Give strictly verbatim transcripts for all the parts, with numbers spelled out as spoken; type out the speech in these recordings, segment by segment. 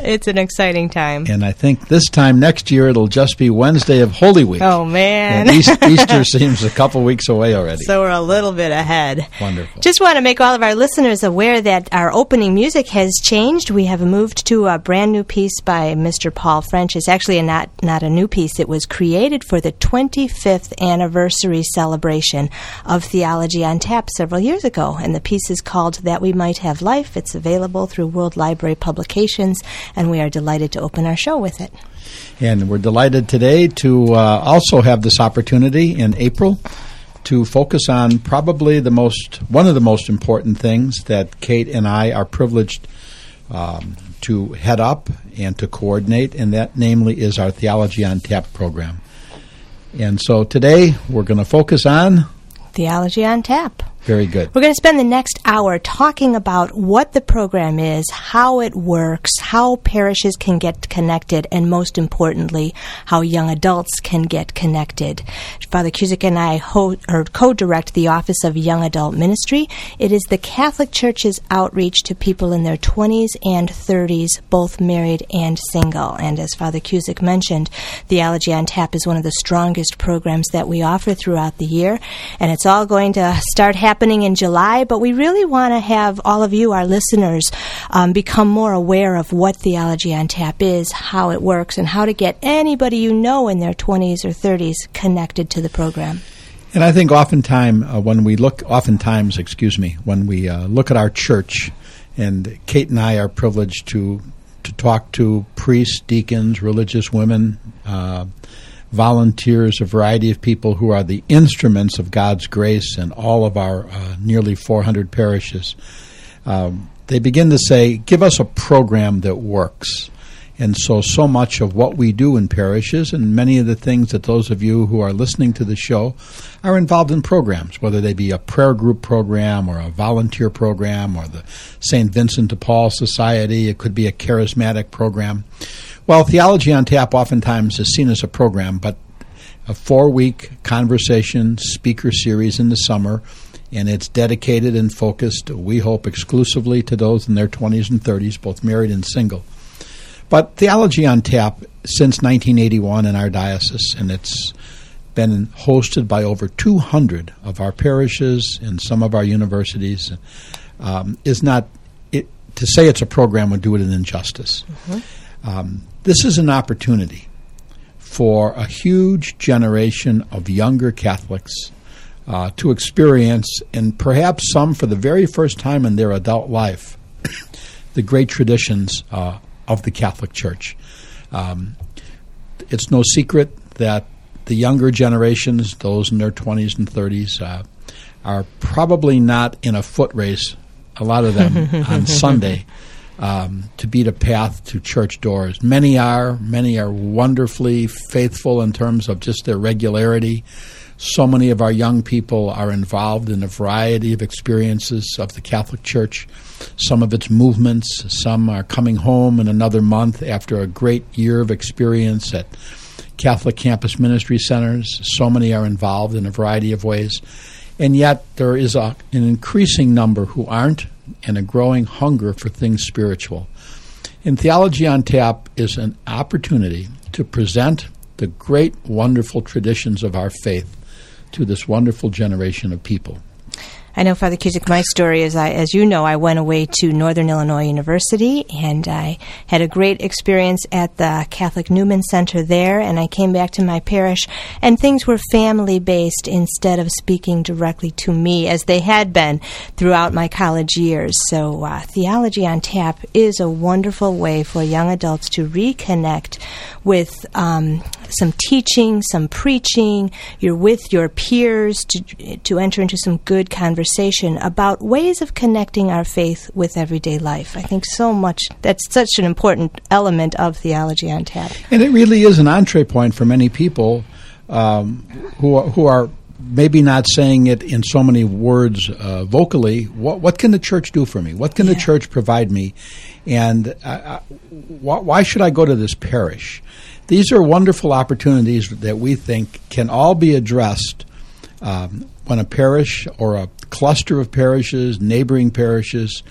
It's an exciting time. And I think this time next year it'll just be Wednesday of Holy Week. Oh, man. And East, Easter seems a couple weeks away already. So we're a little bit ahead. Wonderful. Just want to make all of our listeners aware that our opening music has changed. We have moved to a brand new piece by Mister Paul French. It's actually a not, not a new piece. It was created for the twenty-fifth anniversary celebration of Theology on Tap several years ago. And the piece is called That We Might Have Life. It's available through World Library Publications, and we are delighted to open our show with it. And we're delighted today to uh, also have this opportunity in April to focus on probably the most, one of the most important things that Kate and I are privileged um, to head up and to coordinate, and that namely is our Theology on Tap program. And so today we're going to focus on Theology on Tap. Very good. We're going to spend the next hour talking about what the program is, how it works, how parishes can get connected, and most importantly, how young adults can get connected. Father Cusick and I ho- or co-direct the Office of Young Adult Ministry. It is the Catholic Church's outreach to people in their twenties and thirties, both married and single. And as Father Cusick mentioned, Theology on Tap is one of the strongest programs that we offer throughout the year, and it's all going to start happening happening in July, but we really want to have all of you, our listeners, um, become more aware of what Theology on Tap is, how it works, and how to get anybody you know in their twenties or thirties connected to the program. And I think oftentimes uh, when we look, oftentimes, excuse me, when we uh, look at our church, and Kate and I are privileged to to talk to priests, deacons, religious women, uh, volunteers, a variety of people who are the instruments of God's grace in all of our uh, nearly four hundred parishes. Um, they begin to say, give us a program that works. And so, so much of what we do in parishes, and many of the things that those of you who are listening to the show are involved in programs, whether they be a prayer group program or a volunteer program or the Saint Vincent de Paul Society. It could be a charismatic program. Well, Theology on Tap oftentimes is seen as a program, but a four-week conversation speaker series in the summer, and it's dedicated and focused, we hope, exclusively to those in their twenties and thirties, both married and single. But Theology on Tap since nineteen eighty-one in our diocese, and it's been hosted by over two hundred of our parishes and some of our universities, um, is not, it, to say it's a program would do it an injustice. Mm-hmm. Um, this is an opportunity for a huge generation of younger Catholics uh, to experience, and perhaps some for the very first time in their adult life, the great traditions uh, of the Catholic Church. Um, it's no secret that the younger generations, those in their twenties and thirties, uh, are probably not in a foot race, a lot of them, on Sunday, um, to beat a path to church doors. Many are. Many are wonderfully faithful in terms of just their regularity. So many of our young people are involved in a variety of experiences of the Catholic Church, some of its movements. Some are coming home in another month after a great year of experience at Catholic campus ministry centers. So many are involved in a variety of ways. And yet there is a, an increasing number who aren't, and a growing hunger for things spiritual. And Theology on Tap is an opportunity to present the great, wonderful traditions of our faith to this wonderful generation of people. I know, Father Cusick, my story is, I, as you know, I went away to Northern Illinois University, and I had a great experience at the Catholic Newman Center there, and I came back to my parish, and things were family-based instead of speaking directly to me, as they had been throughout my college years. So uh, Theology on Tap is a wonderful way for young adults to reconnect with um, some teaching, some preaching. You're with your peers to to enter into some good conversation about ways of connecting our faith with everyday life. I think so much, that's such an important element of Theology on Tap. And it really is an entree point for many people um, who are, who are maybe not saying it in so many words uh, vocally. What, what can the church do for me? What can yeah. the church provide me? And uh, wh- why should I go to this parish? These are wonderful opportunities that we think can all be addressed um, when a parish or a cluster of parishes, neighboring parishes,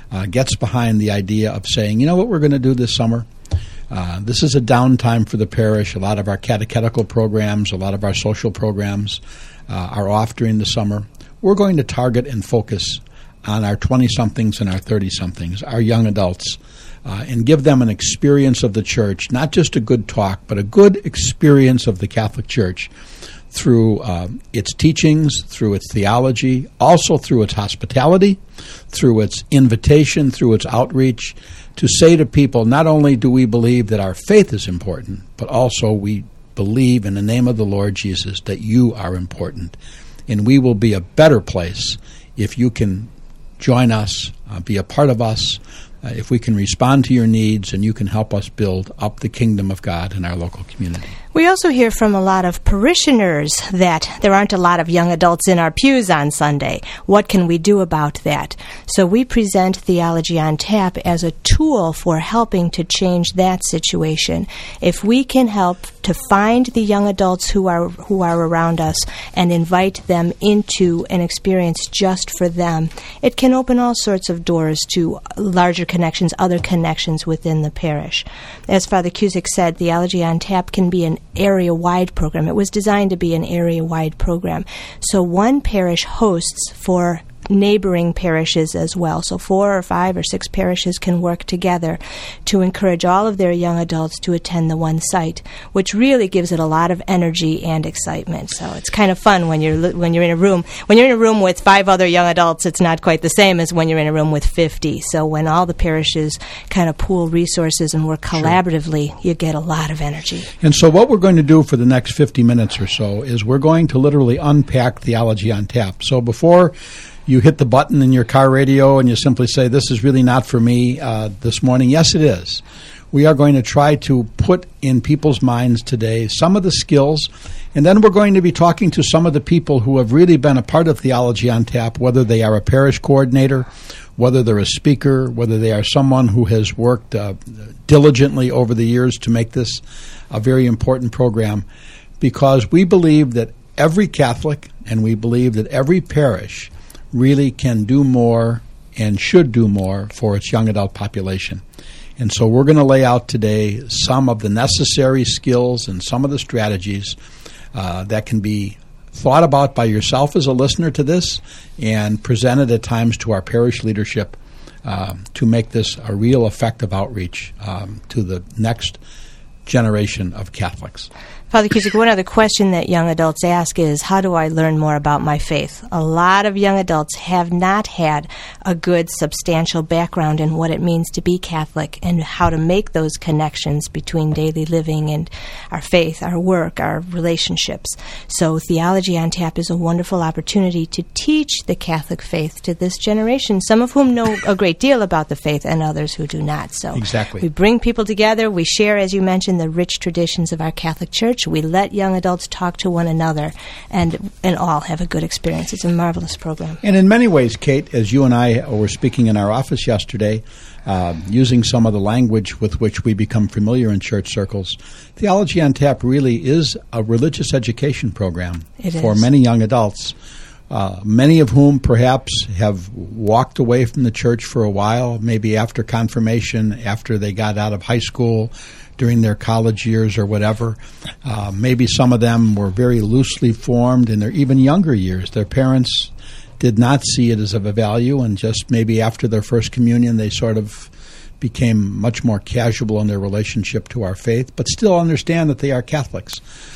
uh, gets behind the idea of saying, you know what we're going to do this summer? Uh, this is a downtime for the parish. A lot of our catechetical programs, a lot of our social programs uh, are off during the summer. We're going to target and focus on our twenty-somethings and our thirty-somethings, our young adults, uh, and give them an experience of the church, not just a good talk, but a good experience of the Catholic Church through uh, its teachings, through its theology, also through its hospitality, through its invitation, through its outreach, to say to people, not only do we believe that our faith is important, but also we believe in the name of the Lord Jesus that you are important. And we will be a better place if you can join us, uh, be a part of us, uh, if we can respond to your needs and you can help us build up the kingdom of God in our local community. We also hear from a lot of parishioners that there aren't a lot of young adults in our pews on Sunday. What can we do about that? So we present Theology on Tap as a tool for helping to change that situation. If we can help to find the young adults who are who are around us and invite them into an experience just for them, it can open all sorts of doors to larger connections, other connections within the parish. As Father Cusick said, Theology on Tap can be an area-wide program. It was designed to be an area-wide program. So one parish hosts for neighboring parishes as well. So four or five or six parishes can work together to encourage all of their young adults to attend the one site, which really gives it a lot of energy and excitement. So it's kind of fun when you're when you're in a room. When you're in a room with five other young adults, it's not quite the same as when you're in a room with fifty. So when all the parishes kind of pool resources and work collaboratively, sure, you get a lot of energy. And so what we're going to do for the next fifty minutes or so is we're going to literally unpack Theology on Tap. So before you hit the button in your car radio and you simply say, this is really not for me uh, this morning. Yes, it is. We are going to try to put in people's minds today some of the skills, and then we're going to be talking to some of the people who have really been a part of Theology on Tap, whether they are a parish coordinator, whether they're a speaker, whether they are someone who has worked uh, diligently over the years to make this a very important program, because we believe that every Catholic and we believe that every parish really can do more and should do more for its young adult population. And so we're going to lay out today some of the necessary skills and some of the strategies uh, that can be thought about by yourself as a listener to this and presented at times to our parish leadership uh, to make this a real effective outreach um, to the next generation of Catholics. Father Cusick, one other question that young adults ask is, how do I learn more about my faith? A lot of young adults have not had a good, substantial background in what it means to be Catholic and how to make those connections between daily living and our faith, our work, our relationships. So Theology on Tap is a wonderful opportunity to teach the Catholic faith to this generation, some of whom know a great deal about the faith and others who do not. So exactly. We bring people together. We share, as you mentioned, the rich traditions of our Catholic Church. We let young adults talk to one another and and all have a good experience. It's a marvelous program. And in many ways, Kate, as you and I were speaking in our office yesterday, uh, using some of the language with which we become familiar in church circles, Theology on Tap really is a religious education program it for is. many young adults, uh, many of whom perhaps have walked away from the church for a while, maybe after confirmation, after they got out of high school, during their college years or whatever. Uh, maybe some of them were very loosely formed in their even younger years. Their parents did not see it as of a value, and just maybe after their first communion they sort of became much more casual in their relationship to our faith, but still understand that they are Catholics.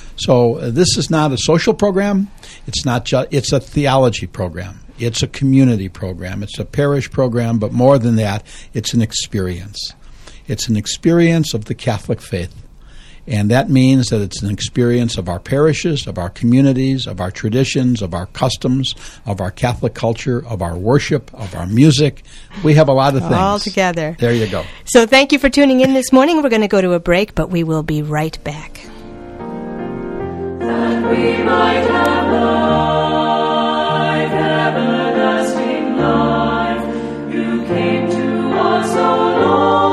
So uh, this is not a social program. It's not ju- it's a theology program. It's a community program. It's a parish program, but more than that, it's an experience. It's an experience of the Catholic faith, and that means that it's an experience of our parishes, of our communities, of our traditions, of our customs, of our Catholic culture, of our worship, of our music. We have a lot of things. All together. There you go. So thank you for tuning in this morning. We're going to go to a break, but we will be right back. That we might have life, everlasting life, you came to us, O Lord.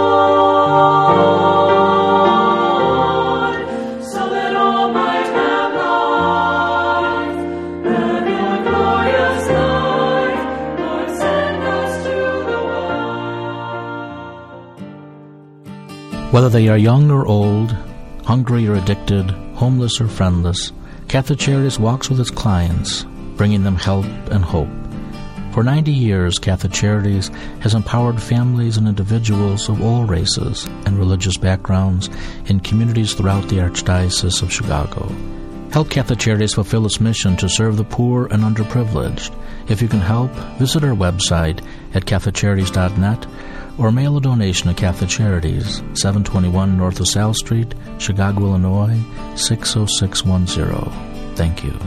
Whether they are young or old, hungry or addicted, homeless or friendless, Catholic Charities walks with its clients, bringing them help and hope. For ninety years, Catholic Charities has empowered families and individuals of all races and religious backgrounds in communities throughout the Archdiocese of Chicago. Help Catholic Charities fulfill its mission to serve the poor and underprivileged. If you can help, visit our website at catholic charities dot net or mail a donation to Catholic Charities, seven twenty-one North LaSalle Street, Chicago, Illinois, six oh six one zero. Thank you.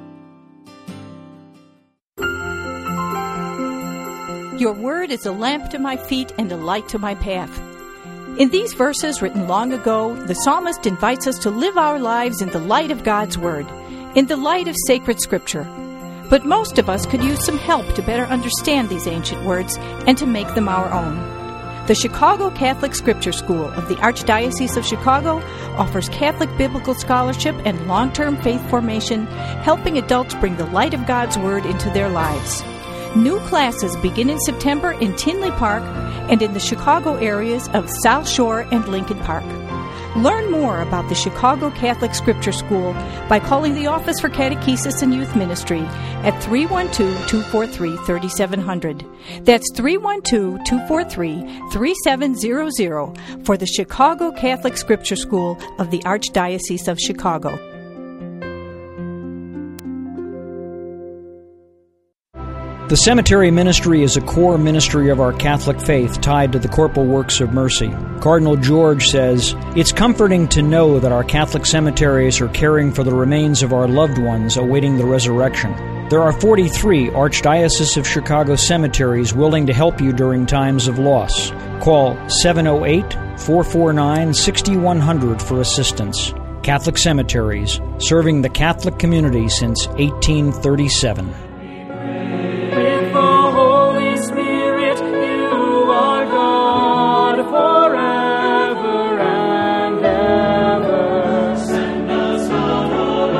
Your word is a lamp to my feet and a light to my path. In these verses written long ago, the psalmist invites us to live our lives in the light of God's word, in the light of sacred scripture. But most of us could use some help to better understand these ancient words and to make them our own. The Chicago Catholic Scripture School of the Archdiocese of Chicago offers Catholic biblical scholarship and long-term faith formation, helping adults bring the light of God's word into their lives. New classes begin in September in Tinley Park and in the Chicago areas of South Shore and Lincoln Park. Learn more about the Chicago Catholic Scripture School by calling the Office for Catechesis and Youth Ministry at three one two, two four three, three seven zero zero. That's three one two, two four three, three seven zero zero for the Chicago Catholic Scripture School of the Archdiocese of Chicago. The cemetery ministry is a core ministry of our Catholic faith tied to the corporal works of mercy. Cardinal George says, "It's comforting to know that our Catholic cemeteries are caring for the remains of our loved ones awaiting the resurrection. There are forty-three Archdiocese of Chicago cemeteries willing to help you during times of loss. Call seven oh eight, four four nine, six one zero zero for assistance. Catholic Cemeteries, serving the Catholic community since eighteen thirty-seven. With the Holy Spirit, you are God forever and ever. Send us out,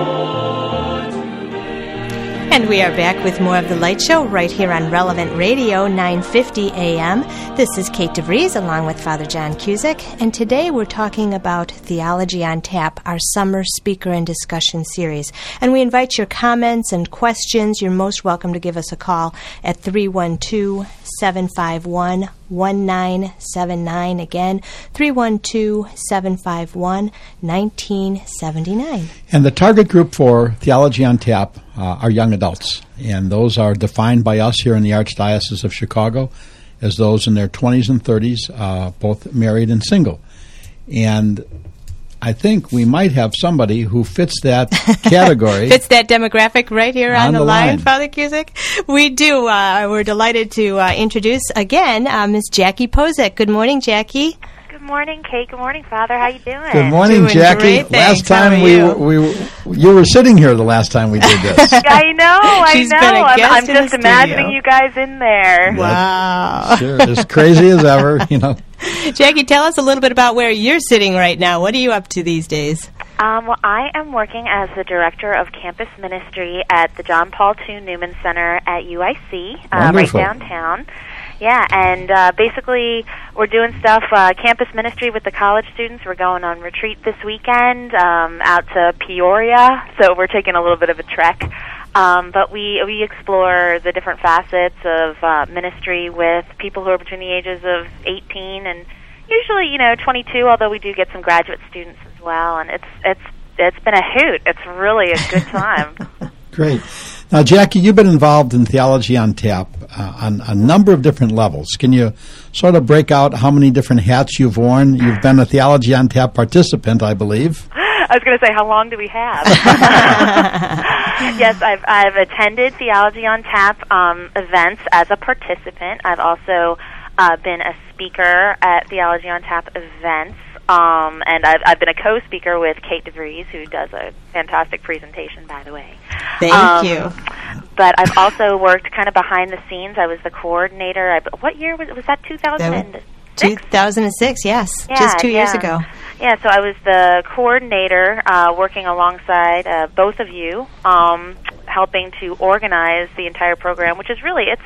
O Lord, today. And we are back with more of The Light Show right here on Relevant Radio, nine fifty A M. This is Kate DeVries along with Father John Cusick, and today we're talking about Theology on Tap, our summer speaker and discussion series. And we invite your comments and questions. You're most welcome to give us a call at three one two, seven five one, one nine seven nine. Again, three one two, seven five one, one nine seven nine. And the target group for Theology on Tap uh, are young adults, and those are defined by us here in the Archdiocese of Chicago as those in their twenties and thirties, uh, both married and single. And I think we might have somebody who fits that category. Fits that demographic right here on, on the, the line, line, Father Cusick. We do. Uh, we're delighted to uh, introduce again uh, Miss Jackie Pozek. Good morning, Jackie. Good morning, Kate. Good morning, Father. How you doing? Good morning, Doing Jackie. great, thanks. Last time How are we, you? we we you were sitting here the last time we did this. I know. I She's know. been a I'm, guest I'm in just the imagining studio. you guys in there. Wow. Sure, as crazy as ever, you know. Jackie, tell us a little bit about where you're sitting right now. What are you up to these days? Um, well, I am working as the director of campus ministry at the John Paul the Second Newman Center at U I C, uh, right Wonderful. downtown. Yeah, and uh, basically we're doing stuff, uh, campus ministry with the college students. We're going on retreat this weekend um, out to Peoria, so we're taking a little bit of a trek. Um, but we we explore the different facets of uh, ministry with people who are between the ages of eighteen and usually, you know, twenty-two, although we do get some graduate students as well. And it's it's it's been a hoot. It's really a good time. Great. Now, Jackie, you've been involved in Theology on Tap uh, on a number of different levels. Can you sort of break out how many different hats you've worn? You've been a Theology on Tap participant, I believe. I was going to say, how long do we have? Yes, I've I've attended Theology on Tap um, events as a participant. I've also uh, been a speaker at Theology on Tap events. Um, and I've, I've been a co-speaker with Kate DeVries, who does a fantastic presentation, by the way. Thank um, you. But I've also worked kind of behind the scenes. I was the coordinator. I, what year was was that? two thousand six? two thousand six, yes, Yeah, just two years yeah. ago. Yeah, so I was the coordinator, uh, working alongside uh, both of you, um, helping to organize the entire program, which is really it's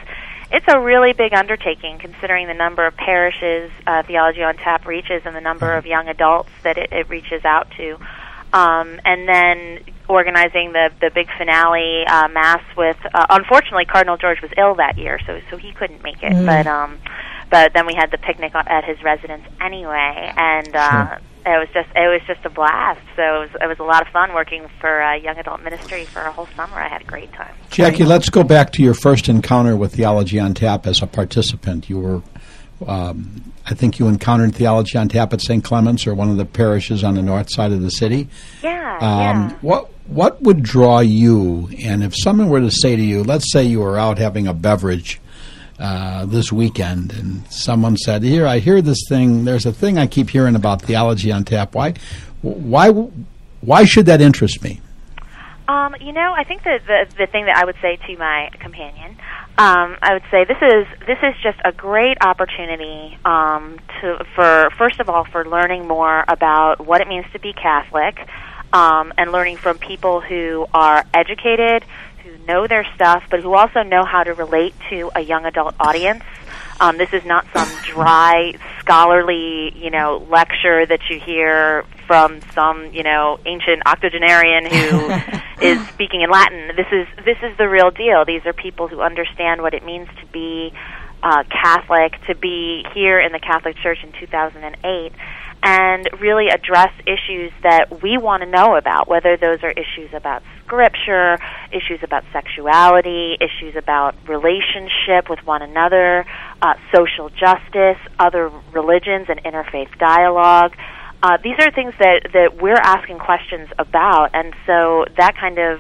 it's a really big undertaking considering the number of parishes uh, Theology on Tap reaches and the number of young adults that it, it reaches out to. Um, and then organizing the, the big finale uh, mass with, uh, unfortunately, Cardinal George was ill that year, so so he couldn't make it. Mm. But um, but then we had the picnic at his residence anyway, and uh, sure. it was just it was just a blast. So it was it was a lot of fun working for uh, young adult ministry for a whole summer. I had a great time. Jackie, let's go back to your first encounter with Theology on Tap as a participant. You were. Um, I think you encountered Theology on Tap at Saint Clement's, or one of the parishes on the north side of the city. Yeah, um, yeah. What what would draw you? And if someone were to say to you, let's say you were out having a beverage uh, this weekend, and someone said, "Here, I hear this thing. There's a thing I keep hearing about Theology on Tap. Why, why, why should that interest me?" Um, you know, I think that the the thing that I would say to my companion. Um, I would say this is this is just a great opportunity um, to for first of all for learning more about what it means to be Catholic, um, and learning from people who are educated, who know their stuff, but who also know how to relate to a young adult audience. Um, this is not some dry scholarly, you know, lecture that you hear from some, you know, ancient octogenarian who is speaking in Latin. This is this is the real deal. These are people who understand what it means to be uh, Catholic, to be here in the Catholic Church in two thousand eight, and really address issues that we want to know about, whether those are issues about Scripture, issues about sexuality, issues about relationship with one another, uh, social justice, other religions, and interfaith dialogue. Uh, these are things that, that we're asking questions about, and so that kind of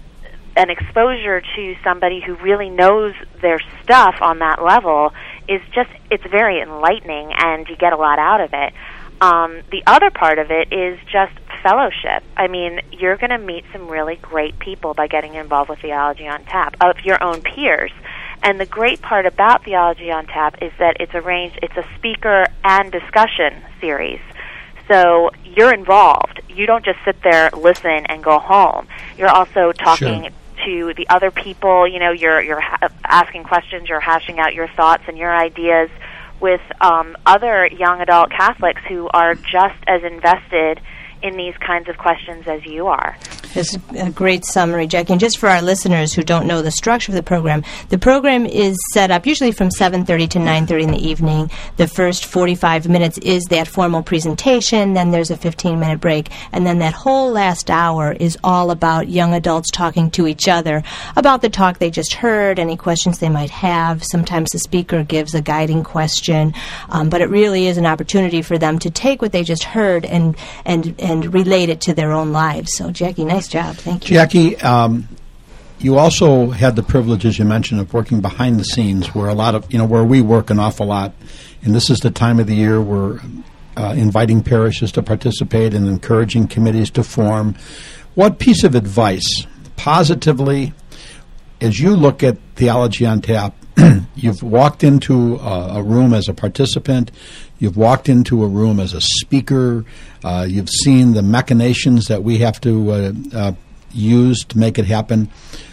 an exposure to somebody who really knows their stuff on that level is just, it's very enlightening, and you get a lot out of it. Um, the other part of it is just fellowship. I mean, you're going to meet some really great people by getting involved with Theology on Tap, of your own peers. And the great part about Theology on Tap is that it's arranged, it's a speaker and discussion series. So you're involved. You don't just sit there, listen, and go home. You're also talking sure. to the other people. You know, you're you're ha- asking questions, you're hashing out your thoughts and your ideas with um, other young adult Catholics who are just as invested in these kinds of questions as you are. It's a great summary, Jackie. And just for our listeners who don't know the structure of the program, the program is set up usually from seven thirty to nine thirty in the evening. The first forty-five minutes is that formal presentation, then there's a fifteen-minute break, and then that whole last hour is all about young adults talking to each other about the talk they just heard, any questions they might have. Sometimes the speaker gives a guiding question, um, but it really is an opportunity for them to take what they just heard and and and relate it to their own lives. So, Jackie, nice job. Thank you. Jackie, um, you also had the privilege, as you mentioned, of working behind the scenes where a lot of, you know, where we work an awful lot. And this is the time of the year we're uh, inviting parishes to participate and encouraging committees to form. What piece of advice, positively, as you look at Theology on Tap, you've walked into a, a room as a participant, you've walked into a room as a speaker, uh, you've seen the machinations that we have to uh, uh, use to make it happen.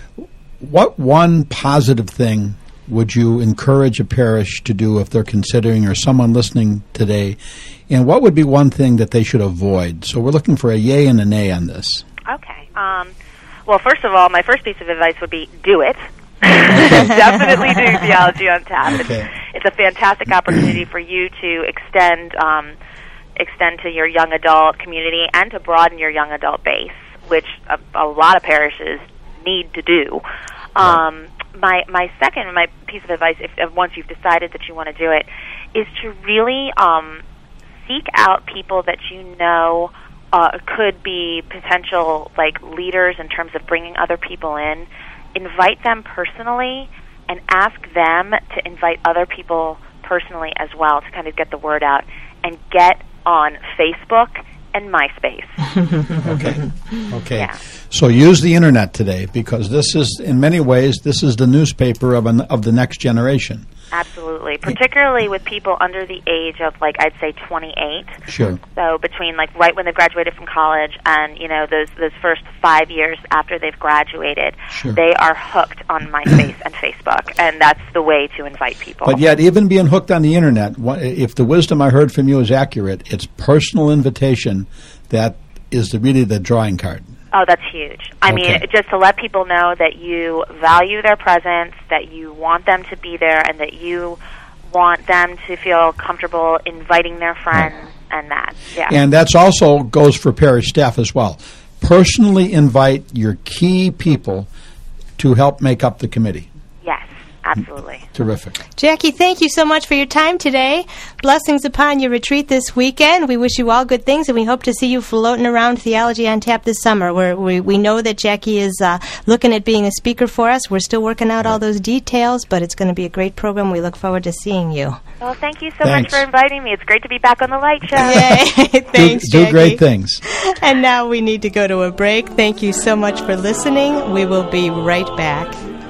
What one positive thing would you encourage a parish to do if they're considering, or someone listening today, and what would be one thing that they should avoid? So we're looking for a yay and a nay on this. Okay. Um, well, first of all, my first piece of advice would be do it. Definitely do Theology on Tap. Okay. It's, it's a fantastic opportunity for you to extend um, extend to your young adult community and to broaden your young adult base, which a, a lot of parishes need to do. Um, my my second my piece of advice, if, if once you've decided that you want to do it, is to really um, seek out people that you know uh, could be potential like leaders in terms of bringing other people in. Invite them personally and ask them to invite other people personally as well to kind of get the word out, and get on Facebook and MySpace. Okay. Okay. Yeah. So use the internet today, because this is, in many ways, this is the newspaper of an, of the next generation. Absolutely, particularly with people under the age of, like, I'd say twenty-eight. Sure. So between, like, right when they graduated from college and, you know, those those first five years after they've graduated, sure. they are hooked on MySpace and Facebook, and that's the way to invite people. But yet, even being hooked on the Internet, if the wisdom I heard from you is accurate, it's personal invitation that is the, really the drawing card. Oh, that's huge. I okay. mean, just to let people know that you value their presence, that you want them to be there, and that you want them to feel comfortable inviting their friends right. and that. Yeah. And that's also goes for parish staff as well. Personally invite your key people to help make up the committee. Yes, absolutely. Terrific. Jackie, thank you so much for your time today. Blessings upon your retreat this weekend. We wish you all good things, and we hope to see you floating around Theology on Tap this summer. We're, we we know that Jackie is uh, looking at being a speaker for us. We're still working out all those details, but it's going to be a great program. We look forward to seeing you. Well, thank you so Thanks. much for inviting me. It's great to be back on the Light Show. Yay. Thanks, do, Jackie. do great things. And now we need to go to a break. Thank you so much for listening. We will be right back.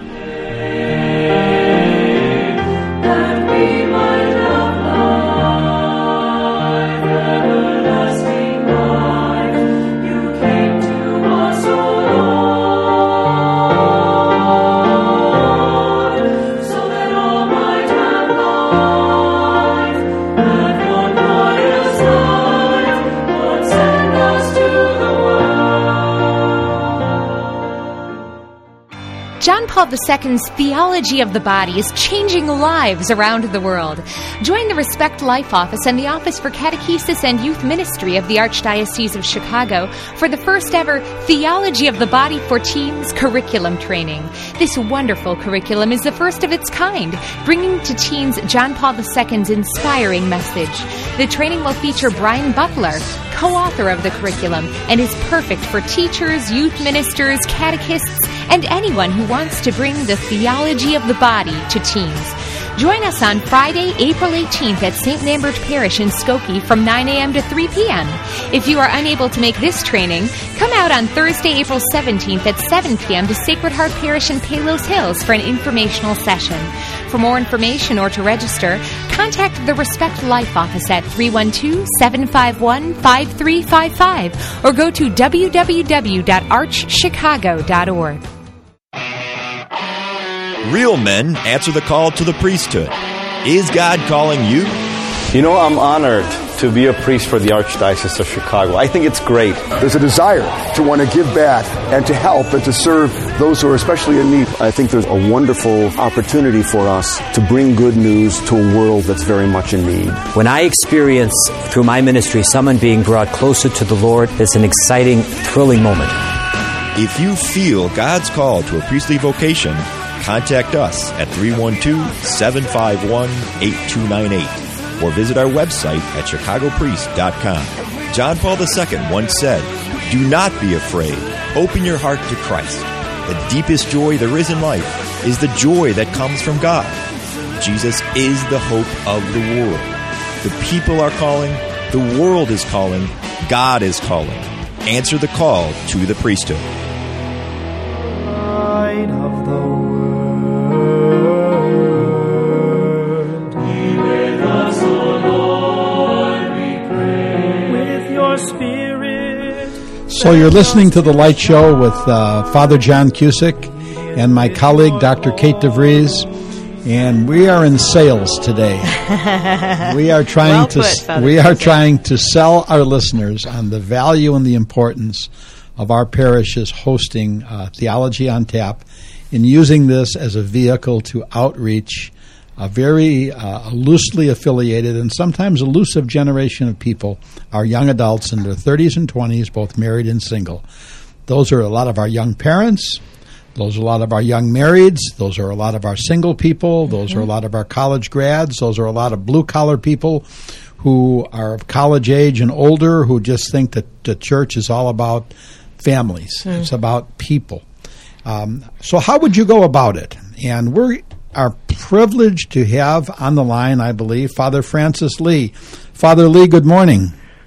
John Paul the Second's Theology of the Body is changing lives around the world. Join the Respect Life Office and the Office for Catechesis and Youth Ministry of the Archdiocese of Chicago for the first ever Theology of the Body for Teens curriculum training. This wonderful curriculum is the first of its kind, bringing to teens John Paul the Second's inspiring message. The training will feature Brian Butler, co-author of the curriculum, and is perfect for teachers, youth ministers, catechists, and anyone who wants to bring the theology of the body to teens. Join us on Friday, April eighteenth at Saint Lambert Parish in Skokie from nine a.m. to three p.m. If you are unable to make this training, come out on Thursday, April seventeenth at seven p.m. to Sacred Heart Parish in Palos Hills for an informational session. For more information or to register, contact the Respect Life Office at three one two, seven five one, five three five five or go to w w w dot arch chicago dot org. Real men answer the call to the priesthood. Is God calling you? You know, I'm honored to be a priest for the Archdiocese of Chicago. I think it's great. There's a desire to want to give back and to help and to serve those who are especially in need. I think there's a wonderful opportunity for us to bring good news to a world that's very much in need. When I experience through my ministry someone being brought closer to the Lord, it's an exciting, thrilling moment. If you feel God's call to a priestly vocation, contact us at three one two, seven five one, eight two nine eight or visit our website at chicago priest dot com. John Paul the Second once said, "Do not be afraid. Open your heart to Christ. The deepest joy there is in life is the joy that comes from God. Jesus is the hope of the world. The people are calling. The world is calling. God is calling. Answer the call to the priesthood." Light of the world. So you're listening to The Light Show with uh, Father John Cusick and my colleague, Doctor Kate DeVries, and we are in sales today. We are trying well to put, Father we are Cusick. trying to sell our listeners on the value and the importance of our parishes hosting uh, Theology on Tap and using this as a vehicle to outreach a very uh, loosely affiliated and sometimes elusive generation of people, our young adults in their thirties and twenties, both married and single. Those are a lot of our young parents. Those are a lot of our young marrieds. Those are a lot of our single people. Those mm-hmm. are a lot of our college grads. Those are a lot of blue-collar people who are of college age and older who just think that the church is all about families. Mm. It's about people. Um, so how would you go about it? And we're are privileged to have on the line, I believe, Father Francis Lee. Father Lee, good morning.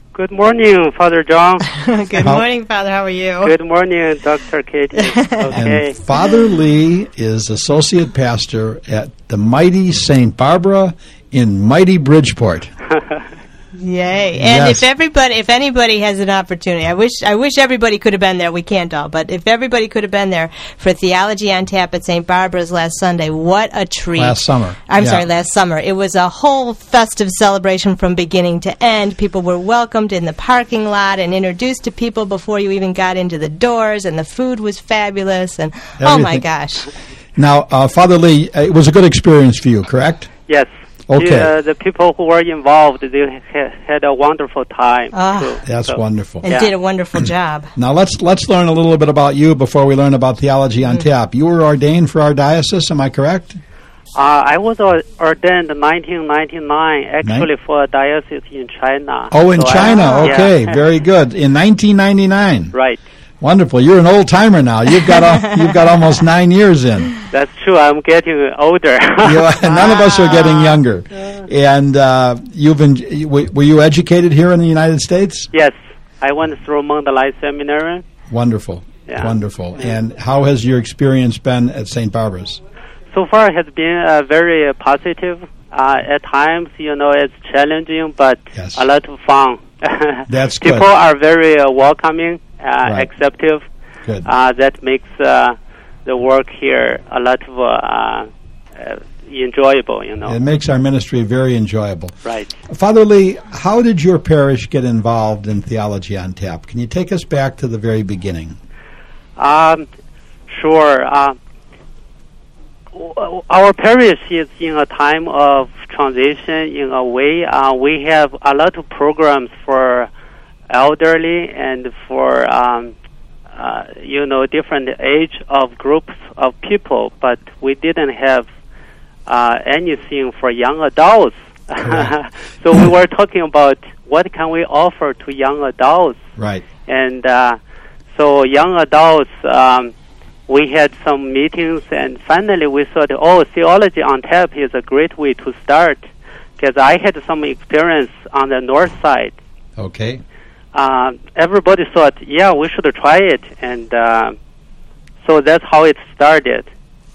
Good morning, Father John. Good morning, Father. How are you? Good morning, Doctor Katie. Okay. And Father Lee is associate pastor at the mighty Saint Barbara in mighty Bridgeport. Yay! And Yes. if everybody, if anybody has an opportunity, I wish, I wish everybody could have been there. We can't all, but if everybody could have been there for Theology on Tap at Saint Barbara's last Sunday, what a treat! Last summer. I'm Yeah. sorry, last summer. It was a whole festive celebration from beginning to end. People were welcomed in the parking lot and introduced to people before you even got into the doors, and the food was fabulous. And oh my Everything. gosh! Now, uh, Father Lee, uh, it was a good experience for you, correct? Yes. Okay. The, uh, the people who were involved, they ha- had a wonderful time. Ah. too. That's So- wonderful. And Yeah. did a wonderful job. Now let's let's learn a little bit about you before we learn about Theology on Tap. You were ordained for our diocese, am I correct? Uh, I was or- ordained in nineteen ninety-nine, actually for a diocese in China. Oh, in So I- China. yeah. Okay, very good. In nineteen ninety-nine. Right. Wonderful. You're an old timer now. You've got a, you've got almost nine years in. That's true. I'm getting older. You, none of us are getting younger. And uh, you've been, were you educated here in the United States? Yes. I went through Mont Delay Seminary. Wonderful. Yeah. Wonderful. And how has your experience been at Saint Barbara's? So far, it has been uh, very uh, positive. Uh, at times, you know, it's challenging, but Yes. a lot of fun. That's good. People are very uh, welcoming, uh, Right. acceptive. Good. Uh, that makes uh, the work here a lot of uh, uh, enjoyable, you know. It makes our ministry very enjoyable. Right. Father Lee, how did your parish get involved in Theology on Tap? Can you take us back to the very beginning? Um, sure. Uh, w- our parish is in a time of transition in a way. Uh, we have a lot of programs for elderly and for, um, uh, you know, different age of groups of people, but we didn't have uh, anything for young adults. So we were talking about what can we offer to young adults. Right. And uh, so young adults, um, we had some meetings, and finally we thought, oh, Theology on Tap is a great way to start, because I had some experience on the north side. Okay. Uh, everybody thought, yeah, we should try it, and uh, so that's how it started.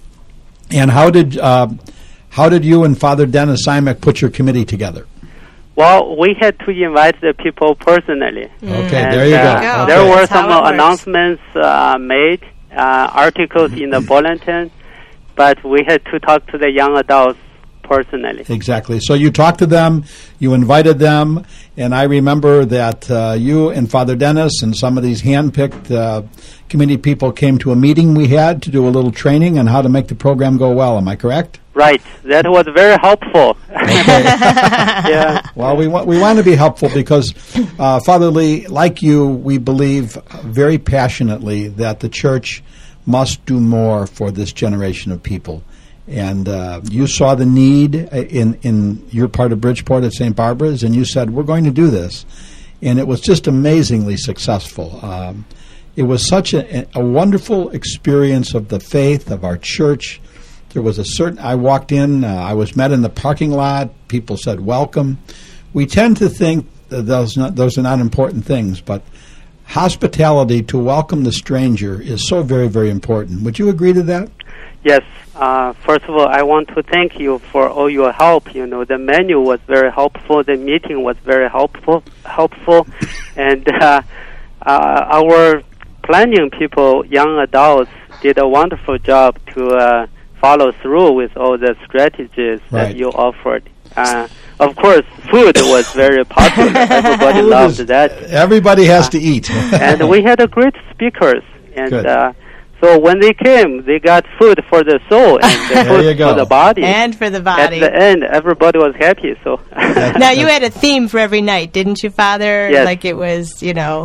And how did uh, how did you and Father Dennis Simek put your committee together? Well, we had to invite the people personally. Okay, And, there you uh, go. Okay. There were That's how some it uh, works. announcements uh, made, uh, articles in the bulletin, but we had to talk to the young adults personally. Exactly. So you talked to them, you invited them, and I remember that uh, you and Father Dennis and some of these hand-picked uh, committee people came to a meeting we had to do a little training on how to make the program go well. Am I correct? Right. That was very helpful. Okay. Yeah. Well, we want we want to be helpful because, uh, Father Lee, like you, we believe very passionately that the church must do more for this generation of people. And uh, you saw the need in in your part of Bridgeport at Saint Barbara's, and you said, we're going to do this. And it was just amazingly successful. Um, it was such a, a wonderful experience of the faith, of our church. There was a certain, I walked in, uh, I was met in the parking lot, people said welcome. We tend to think that those, not, those are not important things, but hospitality, to welcome the stranger, is so very, very important. Would you agree to that? Yes. Uh, first of all, I want to thank you for all your help. You know, the menu was very helpful. The meeting was very helpful. Helpful, and uh, uh, our planning people, young adults, did a wonderful job to uh, follow through with all the strategies Right. that you offered. Uh, of course, food was very popular. Everybody Food loved is- that. Everybody has to eat. And we had a great speakers, and Good. uh, so when they came, they got food for the soul and the There food you go. for the body. And for the At body. the end, everybody was happy. So Now, you had a theme for every night, didn't you, Father? Yes. Like it was, you know,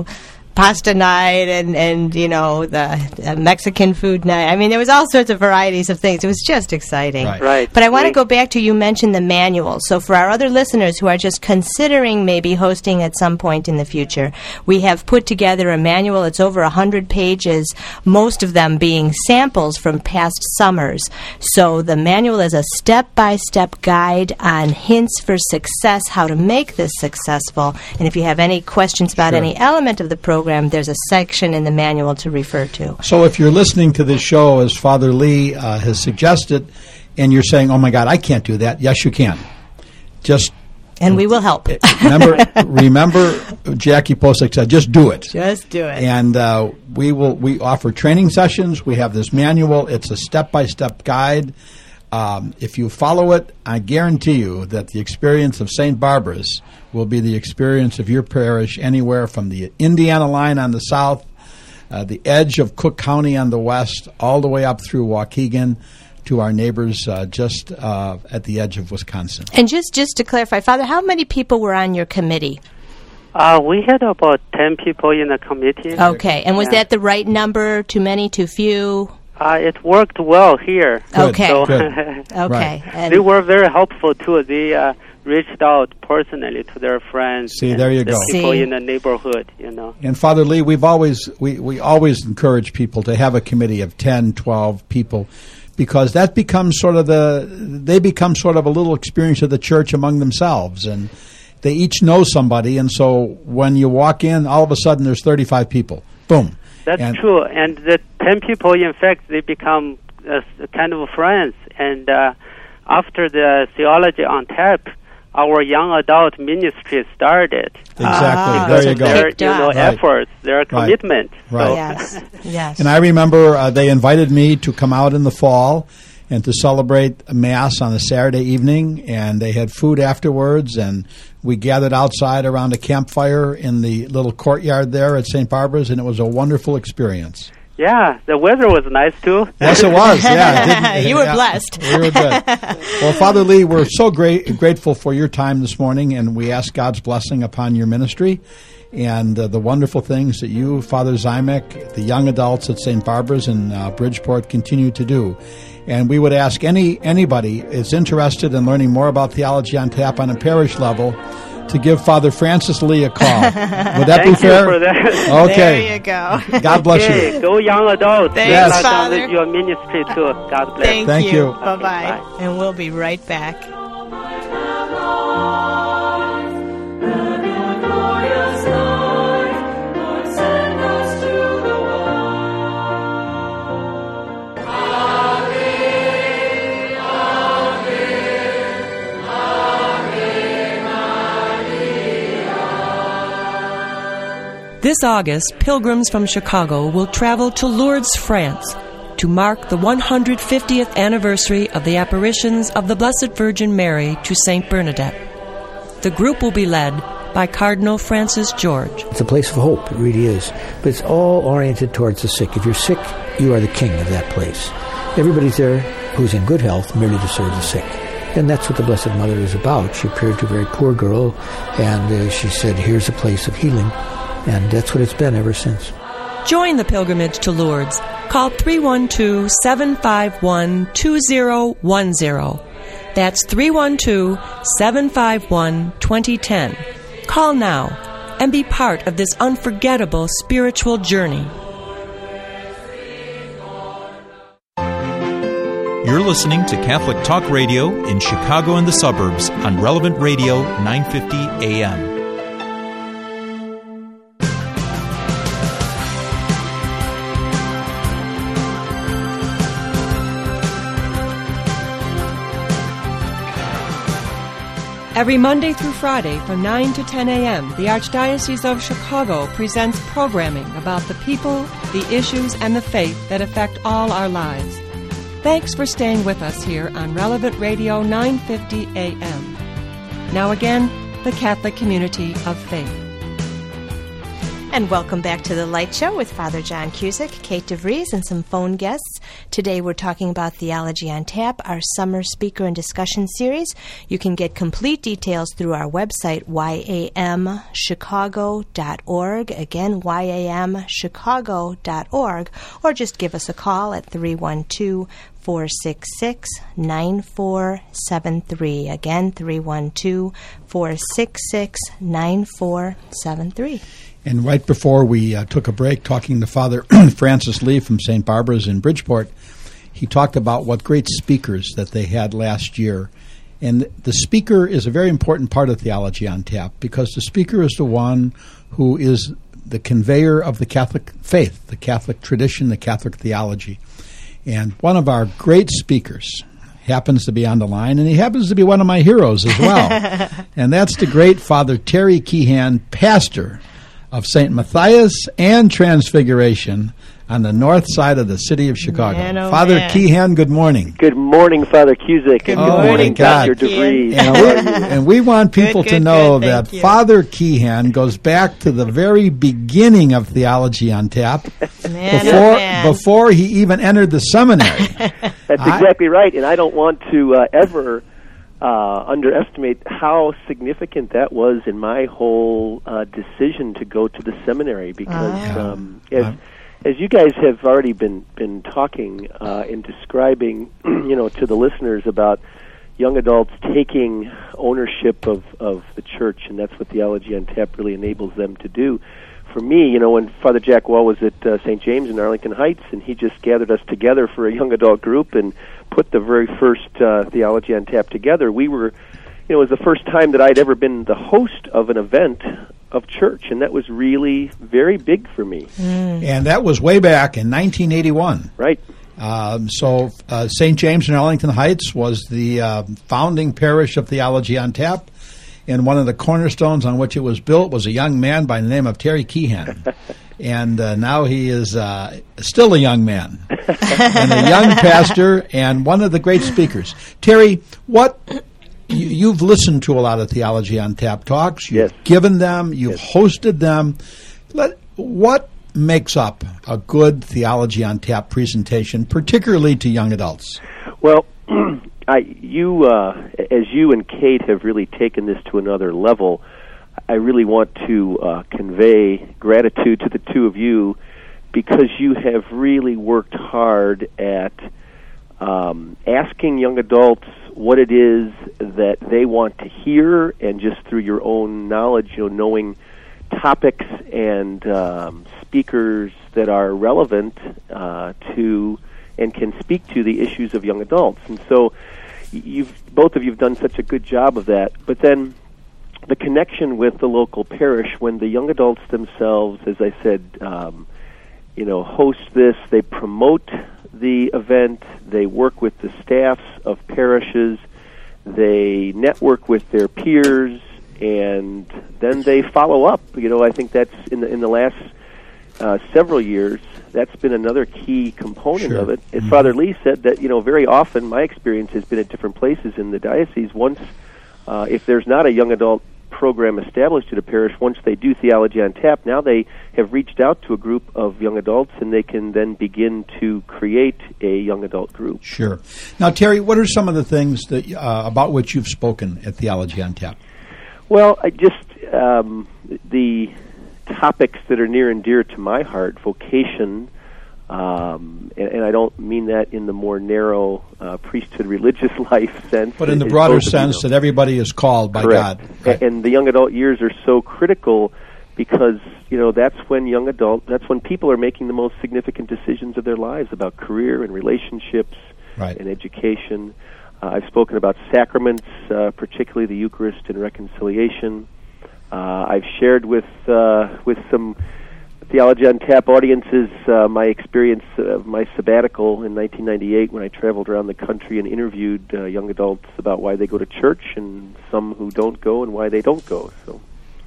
pasta night and, and you know, the uh, Mexican food night. I mean, there was all sorts of varieties of things. It was just exciting. Right. right. But I want to go back to, you mentioned the manual. So for our other listeners who are just considering maybe hosting at some point in the future, we have put together a manual. It's over one hundred pages, most of them being samples from past summers. So the manual is a step-by-step guide on hints for success, how to make this successful. And if you have any questions about Sure. any element of the program, there's a section in the manual to refer to. So if you're listening to this show, as Father Lee uh, has suggested, and you're saying, oh, my God, I can't do that, yes, you can. Just And we will help. remember, remember, Jackie Posick said, just do it. Just do it. And uh, we will. We offer training sessions. We have this manual. It's a step-by-step guide. Um, if you follow it, I guarantee you that the experience of Saint Barbara's will be the experience of your parish anywhere from the Indiana line on the south, uh, the edge of Cook County on the west, all the way up through Waukegan to our neighbors uh, just uh, at the edge of Wisconsin. And just, just to clarify, Father, how many people were on your committee? Uh, we had about ten people in the committee. Okay. And was Yeah. that the right number? Too many, too few? Uh, it worked well here. Good, Okay. So good. Okay. And they were very helpful, too. They uh, reached out personally to their friends. See, and there you the go. people See. in the neighborhood, you know. And Father Lee, we've always we, we always encourage people to have a committee of ten, twelve people, because that becomes sort of the they become sort of a little experience of the church among themselves, and they each know somebody, and so when you walk in, all of a sudden there's thirty-five people. Boom. That's And- true. And the ten people, in fact, they become uh, kind of friends. And uh, after the Theology on Tap, our young adult ministry started. Exactly. Uh, There because you of go. Their, Kicked you know, off. Right. efforts, their Right. commitment. Right. So- Yes. Yes. And I remember uh, they invited me to come out in the fall and to celebrate Mass on a Saturday evening, and they had food afterwards, and we gathered outside around a campfire in the little courtyard there at Saint Barbara's, and it was a wonderful experience. Yeah, the weather was nice, too. Yes, it was. Yeah, it didn't- You were yeah, blessed. We were good. Well, Father Lee, we're so great, grateful for your time this morning, and we ask God's blessing upon your ministry and uh, the wonderful things that you, Father Zymek, the young adults at Saint Barbara's in uh, Bridgeport continue to do. And we would ask any anybody is interested in learning more about Theology on Tap on a parish level to give Father Francis Lee a call. Would that Thank be you fair? for that. Okay. There you go. God bless Okay, you. go young adults. Thanks, Yes. Bless Father. Your ministry, too. God bless. Thank, Thank you. you. Bye-bye. bye. And we'll be right back. This August, pilgrims from Chicago will travel to Lourdes, France, to mark the one hundred fiftieth anniversary of the apparitions of the Blessed Virgin Mary to Saint Bernadette. The group will be led by Cardinal Francis George. It's a place of hope, it really is. But it's all oriented towards the sick. If you're sick, you are the king of that place. Everybody's there who's in good health merely to serve the sick. And that's what the Blessed Mother is about. She appeared to a very poor girl, and uh, she said, here's a place of healing. And that's what it's been ever since. Join the pilgrimage to Lourdes. Call three one two, seven five one, two zero one zero. That's three one two, seven five one, two zero one zero. Call now and be part of this unforgettable spiritual journey. You're listening to Catholic Talk Radio in Chicago and the suburbs on Relevant Radio nine fifty A M. Every Monday through Friday from nine to ten a.m., the Archdiocese of Chicago presents programming about the people, the issues, and the faith that affect all our lives. Thanks for staying with us here on Relevant Radio nine fifty A M. Now again, the Catholic Community of Faith. And welcome back to The Light Show with Father John Cusick, Kate DeVries, and some phone guests. Today we're talking about Theology on Tap, our summer speaker and discussion series. You can get complete details through our website, y a m chicago dot org. Again, y a m chicago dot org. Or just give us a call at three one two, four six six, nine four seven three. Again, three one two, four six six, nine four seven three. And right before we uh, took a break, talking to Father Francis Lee from Saint Barbara's in Bridgeport, he talked about what great speakers that they had last year. And the speaker is a very important part of Theology on Tap, because the speaker is the one who is the conveyor of the Catholic faith, the Catholic tradition, the Catholic theology. And one of our great speakers happens to be on the line, and he happens to be one of my heroes as well. And that's the great Father Terry Keehan, pastor of Saint Matthias and Transfiguration on the north side of the city of Chicago. Man, oh Father man. Keehan, good morning. Good morning, Father Cusick. Good and oh morning, Doctor Father DeVries. And we, and we want people Good, to good, know good, that thank you. Father Keehan goes back to the very beginning of Theology on Tap, Man, before, oh man. before he even entered the seminary. That's I- exactly right, and I don't want to uh, ever uh, underestimate how significant that was in my whole uh, decision to go to the seminary, because Ah. um, as, Ah. as you guys have already been, been talking uh, and describing, you know, to the listeners about young adults taking ownership of, of the church, and that's what Theology on Tap really enables them to do. For me, you know, when Father Jack Wall was at uh, Saint James in Arlington Heights, and he just gathered us together for a young adult group and put the very first uh, Theology on Tap together, we were, you know, it was the first time that I'd ever been the host of an event of church, and that was really very big for me. And that was way back in nineteen eighty-one. Right. Um, so uh, Saint James in Arlington Heights was the uh, founding parish of Theology on Tap, and one of the cornerstones on which it was built was a young man by the name of Terry Keehan. And uh, now he is uh, still a young man and a young pastor and one of the great speakers. Terry, what you, you've listened to a lot of Theology on Tap talks. You've Yes. given them. You've Yes. hosted them. Let, what makes up a good Theology on Tap presentation, particularly to young adults? Well, I, you, uh, as you and Kate have really taken this to another level, I really want to uh, convey gratitude to the two of you, because you have really worked hard at um, asking young adults what it is that they want to hear, and just through your own knowledge, you know, knowing topics and um, speakers that are relevant uh, to and can speak to the issues of young adults. And so you've both of you have done such a good job of that. But then the connection with the local parish, when the young adults themselves, as I said, um, you know, host this, they promote the event, they work with the staffs of parishes, they network with their peers, and then they follow up. You know, I think that's in the in the last uh, several years, that's been another key component Sure. of it. As Mhm. Father Lee said, that, you know, very often my experience has been at different places in the diocese. Once, uh, if there's not a young adult program established at a parish, once they do Theology on Tap, now they have reached out to a group of young adults, and they can then begin to create a young adult group. Sure. Now, Terry, what are some of the things that uh, about which you've spoken at Theology on Tap? Well, I just um, the topics that are near and dear to my heart, vocation, um, and, and I don't mean that in the more narrow uh, priesthood religious life sense, But in the It's broader both of you sense know. that everybody is called by Correct. God. A- And the young adult years are so critical, because, you know, that's when young adult, that's when people are making the most significant decisions of their lives about career and relationships Right. and education. Uh, I've spoken about sacraments, uh, particularly the Eucharist and reconciliation. Uh, I've shared with uh, with some Theology on Tap audiences uh, my experience of my sabbatical in nineteen ninety-eight, when I traveled around the country and interviewed uh, young adults about why they go to church, and some who don't go and why they don't go. So,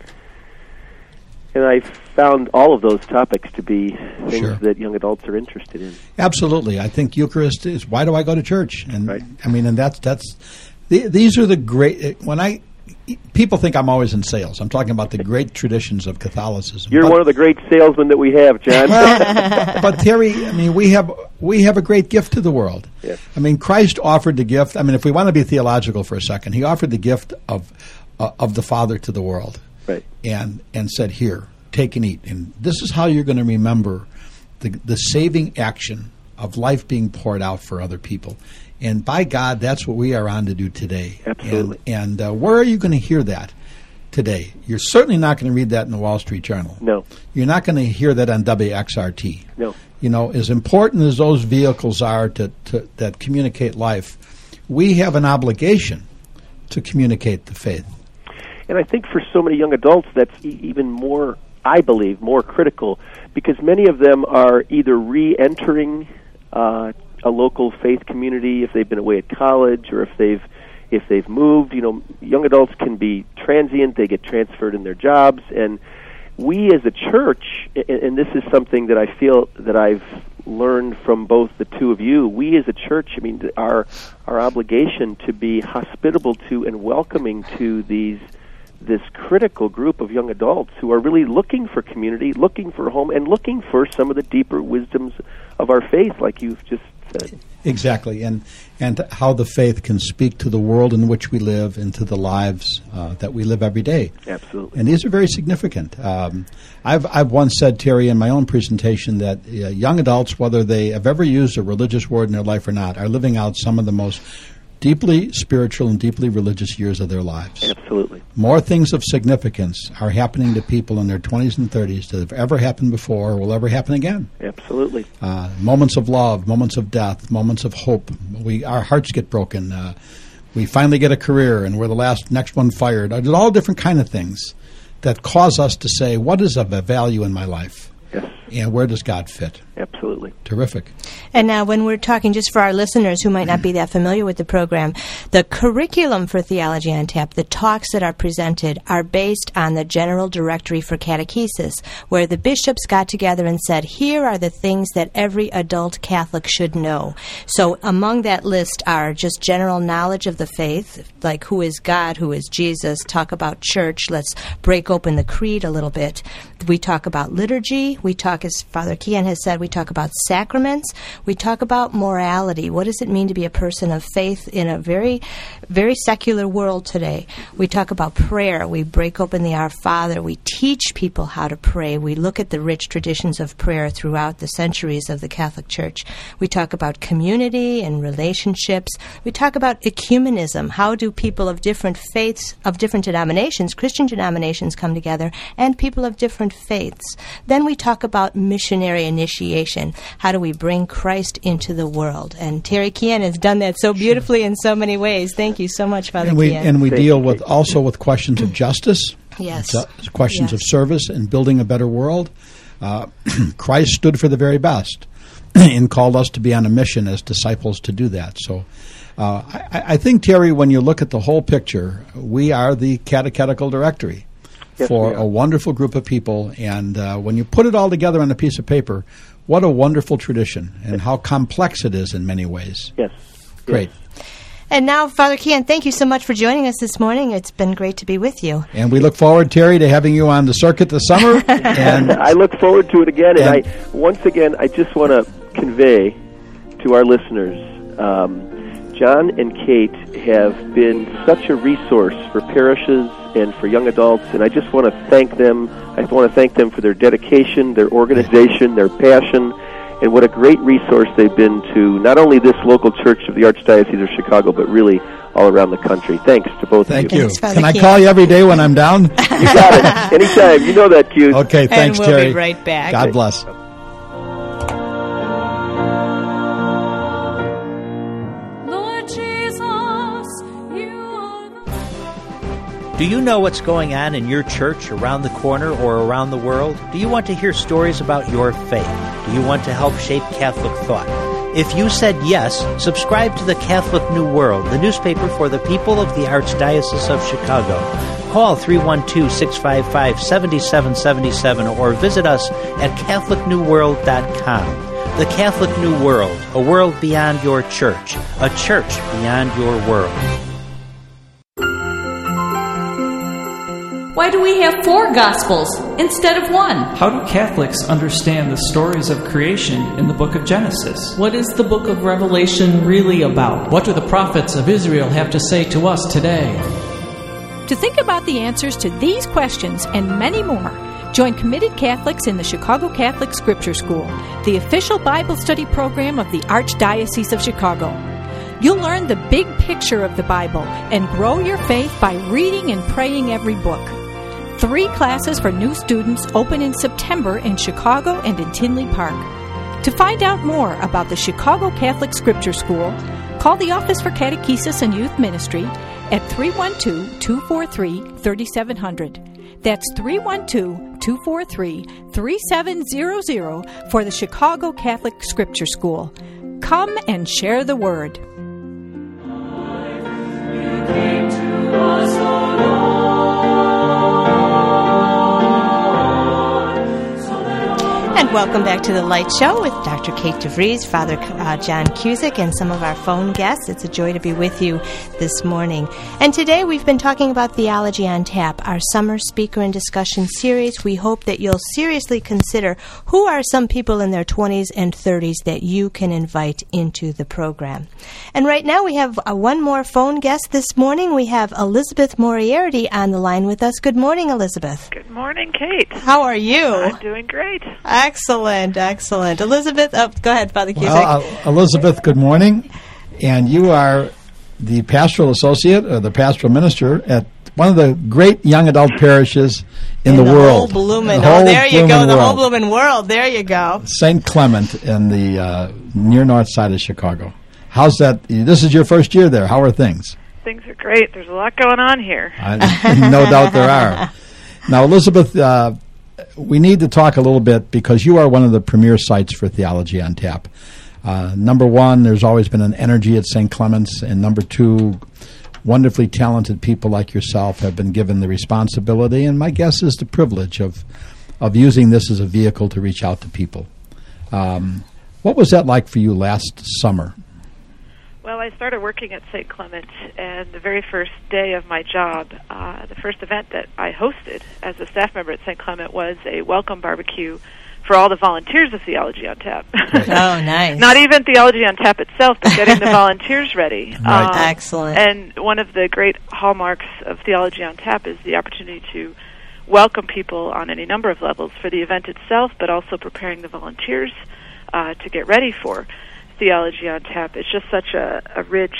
and I found all of those topics to be things Sure. that young adults are interested in. Absolutely. I think Eucharist is, why do I go to church? And Right. I mean, and that's, that's, the, these are the great, when I people think I'm always in sales. I'm talking about the great traditions of Catholicism. You're but, one of the great salesmen that we have, John. Well, but Terry, I mean, we have we have a great gift to the world. Yes. I mean, Christ offered the gift. I mean, if we want to be theological for a second, he offered the gift of uh, of the Father to the world, right? And and said, "Here, take and eat." And this is how you're going to remember the the saving action of life being poured out for other people. And by God, that's what we are on to do today. Absolutely. And, and uh, where are you going to hear that today? You're certainly not going to read that in the Wall Street Journal. No. You're not going to hear that on W X R T. No. You know, as important as those vehicles are to, to that communicate life, we have an obligation to communicate the faith. And I think for so many young adults, that's e- even more, I believe, more critical, because many of them are either re-entering uh, a local faith community if they've been away at college, or if they've if they've moved. You know, young adults can be transient; they get transferred in their jobs, and we as a church, and, and this is something that I feel that I've learned from both the two of you. We as a church, I mean, our our obligation to be hospitable to and welcoming to these. this critical group of young adults who are really looking for community, looking for home, and looking for some of the deeper wisdoms of our faith, like you've just said. Exactly, and and how the faith can speak to the world in which we live and to the lives uh, that we live every day. Absolutely. And these are very significant. Um, I've I've once said, Terry, in my own presentation, that uh, young adults, whether they have ever used a religious word in their life or not, are living out some of the most deeply spiritual and deeply religious years of their lives. Absolutely. More things of significance are happening to people in their twenties and thirties that have ever happened before or will ever happen again. Absolutely. Uh, moments of love, moments of death, moments of hope. We Our hearts get broken. Uh, we finally get a career and we're the last next one fired. There's all different kind of things that cause us to say, what is of a value in my life? Yes. And where does God fit? Absolutely. Terrific. And now when we're talking, just for our listeners who might not be that familiar with the program, the curriculum for Theology on Tap, the talks that are presented, are based on the General Directory for Catechesis, where the bishops got together and said, here are the things that every adult Catholic should know. So among that list are just general knowledge of the faith, like who is God, who is Jesus, talk about church, let's break open the creed a little bit. We talk about liturgy, we talk, as Father Kian has said, we talk about sacraments, we talk about morality. What does it mean to be a person of faith in a very, very secular world today? We talk about prayer. We break open the Our Father. We teach people how to pray. We look at the rich traditions of prayer throughout the centuries of the Catholic Church. We talk about community and relationships. We talk about ecumenism. How do people of different faiths, of different denominations, Christian denominations, come together, and people of different faiths? Then we talk about missionary initiation. How do we bring Christ into the world? And Terry Kian has done that so beautifully in so many ways. Thank you so much, Father and we, Kian. And we deal with also with questions of justice, yes, uh, questions yes. of service and building a better world. Uh, Christ stood for the very best and called us to be on a mission as disciples to do that. So uh, I, I think, Terry, when you look at the whole picture, we are the catechetical directory. Yes, for a wonderful group of people. And uh, when you put it all together on a piece of paper, what a wonderful tradition and how complex it is in many ways. Yes. Great. Yes. And now, Father Kian, thank you so much for joining us this morning. It's been great to be with you. And we look forward, Terry, to having you on the circuit this summer. And I look forward to it again. And, and I, once again, I just want to convey to our listeners, um, John and Kate have been such a resource for parishes and for young adults, and I just want to thank them. I want to thank them for their dedication, their organization, their passion, and what a great resource they've been to not only this local church of the Archdiocese of Chicago, but really all around the country. Thanks to both thank of you. you. Thanks, Can I Kian. call you every day when I'm down? You got it. Anytime. You know that, Hugh. Okay, thanks, and we'll Terry. be right back. God bless. Do you know what's going on in your church, around the corner, or around the world? Do you want to hear stories about your faith? Do you want to help shape Catholic thought? If you said yes, subscribe to the Catholic New World, the newspaper for the people of the Archdiocese of Chicago. Call three one two, six five five, seven seven seven seven or visit us at catholic new world dot com. The Catholic New World, a world beyond your church, a church beyond your world. Why do we have four Gospels instead of one? How do Catholics understand the stories of creation in the book of Genesis? What is the book of Revelation really about? What do the prophets of Israel have to say to us today? To think about the answers to these questions and many more, join Committed Catholics in the Chicago Catholic Scripture School, the official Bible study program of the Archdiocese of Chicago. You'll learn the big picture of the Bible and grow your faith by reading and praying every book. Three classes for new students open in September in Chicago and in Tinley Park. To find out more about the Chicago Catholic Scripture School, call the Office for Catechesis and Youth Ministry at three one two, two four three, three seven zero zero. That's three one two, two four three, three seven zero zero for the Chicago Catholic Scripture School. Come and share the word. And welcome back to The Light Show with Doctor Kate DeVries, Father uh, John Cusick, and some of our phone guests. It's a joy to be with you this morning. And today we've been talking about Theology on Tap, our summer speaker and discussion series. We hope that you'll seriously consider who are some people in their twenties and thirties that you can invite into the program. And right now we have uh, one more phone guest this morning. We have Elizabeth Moriarty on the line with us. Good morning, Elizabeth. Good morning, Kate. How are you? I'm doing great. Excellent, excellent. Elizabeth, oh, go ahead, Father Cusick. Well, uh, Elizabeth, good morning. And you are the pastoral associate or the pastoral minister at one of the great young adult parishes in, in the, the world. Whole bloomin', the whole oh, there you go, the world. whole bloomin' world. There you go. Saint Clement in the uh, near north side of Chicago. How's that? This is your first year there. How are things? Things are great. There's a lot going on here. I, no doubt there are. Now, Elizabeth, uh, we need to talk a little bit because you are one of the premier sites for Theology on Tap. Uh, number one, there's always been an energy at Saint Clement's, and number two, wonderfully talented people like yourself have been given the responsibility, and my guess is the privilege of of using this as a vehicle to reach out to people. Um, what was that like for you last summer? Well, I started working at Saint Clement, and the very first day of my job, uh, the first event that I hosted as a staff member at Saint Clement was a welcome barbecue for all the volunteers of Theology on Tap. Oh, nice. Not even Theology on Tap itself, but getting the volunteers ready. Right. Um, Excellent. And one of the great hallmarks of Theology on Tap is the opportunity to welcome people on any number of levels for the event itself, but also preparing the volunteers uh, to get ready for Theology on Tap. It's just such a, a rich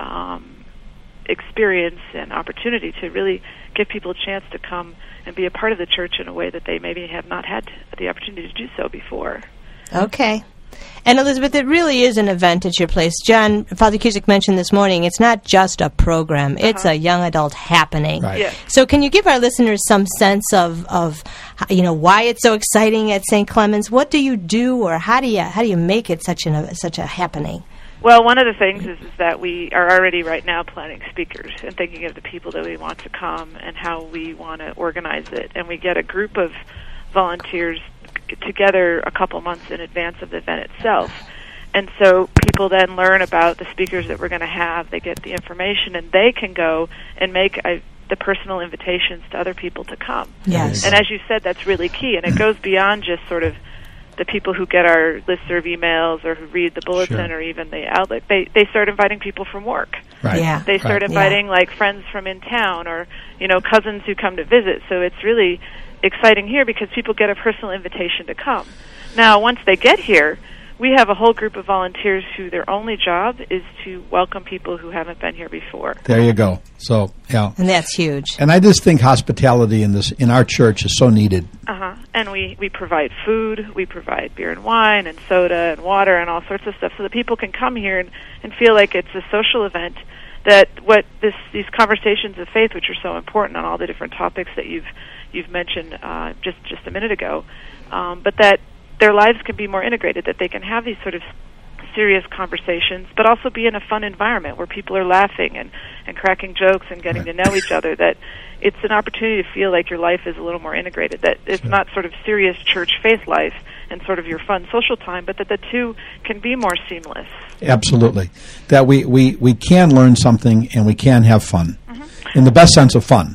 um, experience and opportunity to really give people a chance to come and be a part of the church in a way that they maybe have not had the opportunity to do so before. Okay. And Elizabeth, it really is an event at your place. John, Father Cusick mentioned this morning, it's not just a program, uh-huh. it's a young adult happening. Right. Yeah. So can you give our listeners some sense of, of you know, why it's so exciting at Saint Clement's? What do you do, or how do you how do you make it such an such a happening? Well, one of the things is, is that we are already right now planning speakers and thinking of the people that we want to come and how we want to organize it. And we get a group of volunteers together a couple months in advance of the event itself. And so people then learn about the speakers that we're going to have. They get the information, and they can go and make a, the personal invitations to other people to come. Yes. And as you said, that's really key. And it goes beyond just sort of the people who get our listserv emails or who read the bulletin Sure. or even the outlet. They they start inviting people from work. Right. Yeah. They start Right. inviting like friends from in town or, you know, cousins who come to visit. So it's really exciting here because people get a personal invitation to come. Now, once they get here, we have a whole group of volunteers who their only job is to welcome people who haven't been here before. There you go. So, yeah. And that's huge. And I just think hospitality in this in our church is so needed. Uh-huh. And we, we provide food, we provide beer and wine and soda and water and all sorts of stuff so that people can come here and, and feel like it's a social event, that what this these conversations of faith, which are so important on all the different topics that you've you've mentioned uh, just, just a minute ago, um, but that their lives can be more integrated, that they can have these sort of serious conversations, but also be in a fun environment where people are laughing and, and cracking jokes and getting to know each other, that it's an opportunity to feel like your life is a little more integrated, that it's not sort of serious church faith life and sort of your fun social time, but that the two can be more seamless. Absolutely. That we, we, we can learn something and we can have fun. Mm-hmm. In the best sense of fun.